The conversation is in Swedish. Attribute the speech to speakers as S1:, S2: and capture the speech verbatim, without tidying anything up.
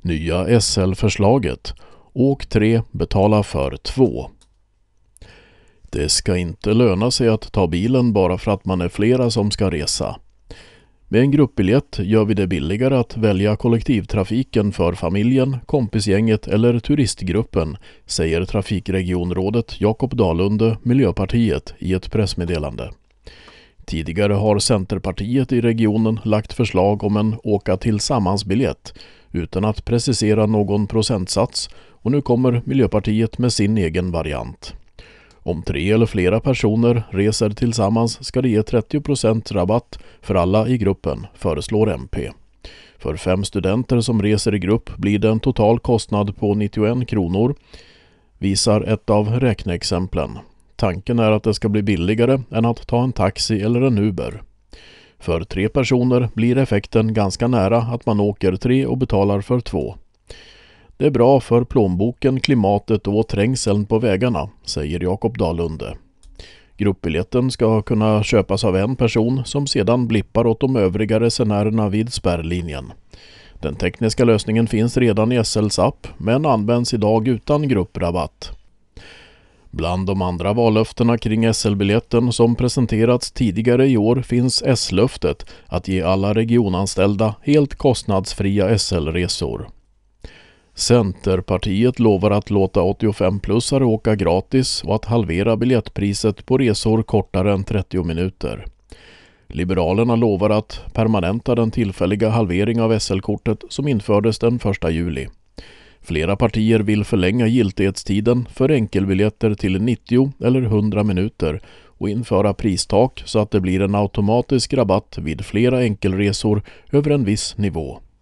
S1: Nya S L-förslaget. Åk tre, betala för två. Det ska inte löna sig att ta bilen bara för att man är flera som ska resa. Med en gruppbiljett gör vi det billigare att välja kollektivtrafiken för familjen, kompisgänget eller turistgruppen, säger trafikregionrådet Jakob Dalunde, Miljöpartiet, i ett pressmeddelande. Tidigare har Centerpartiet i regionen lagt förslag om en åka tillsammans-biljett utan att precisera någon procentsats, och nu kommer Miljöpartiet med sin egen variant. Om tre eller flera personer reser tillsammans ska det ge trettio procent rabatt för alla i gruppen, föreslår M P. För fem studenter som reser i grupp blir det en total kostnad på nittioen kronor, visar ett av räkneexemplen. Tanken är att det ska bli billigare än att ta en taxi eller en Uber. För tre personer blir effekten ganska nära att man åker tre och betalar för två. Det är bra för plånboken, klimatet och trängseln på vägarna, säger Jakob Dalunde. Gruppbiljetten ska kunna köpas av en person som sedan blippar åt de övriga resenärerna vid spärrlinjen. Den tekniska lösningen finns redan i S L:s app men används idag utan grupprabatt. Bland de andra vallöftena kring S L-biljetten som presenterats tidigare i år finns S-löftet att ge alla regionanställda helt kostnadsfria S L-resor. Centerpartiet lovar att låta åttiofem-plussare åka gratis och att halvera biljettpriset på resor kortare än trettio minuter. Liberalerna lovar att permanenta den tillfälliga halvering av S L-kortet som infördes den första juli. Flera partier vill förlänga giltighetstiden för enkelbiljetter till nittio eller hundra minuter och införa pristak så att det blir en automatisk rabatt vid flera enkelresor över en viss nivå.